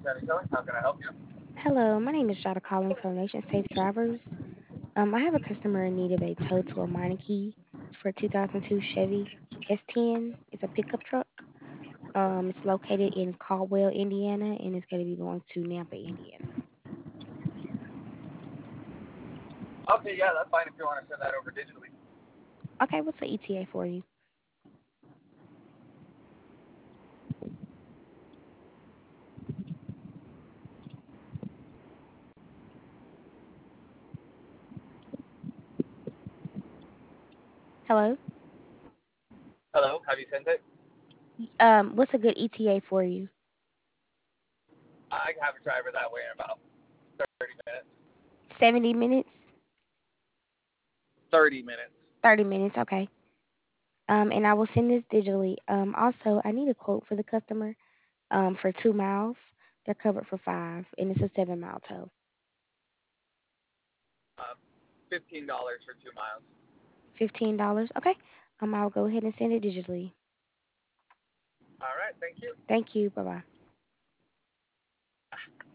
How can I help you? Hello, my name is Jada calling from Nation Safe Drivers. I have a customer in need of a tow to a Meineke for a 2002 Chevy S10. It's a pickup truck. It's located in Caldwell, Indiana, and it's going to be going to Nampa, Indiana. Okay, yeah, that's fine if you want to send that over digitally. Okay, what's the ETA for you? Hello. Hello, have you sent it? What's a good ETA for you? I have a driver that way in about 30 minutes. 70 minutes. 30 minutes. 30 minutes. Okay. And I will send this digitally. Also, I need a quote for the customer. For 2 miles. They're covered for five, and it's a 7 mile tow. Uh, $15 for 2 miles. $15. Okay. I'll go ahead and send it digitally. All right, thank you. Thank you. Bye bye.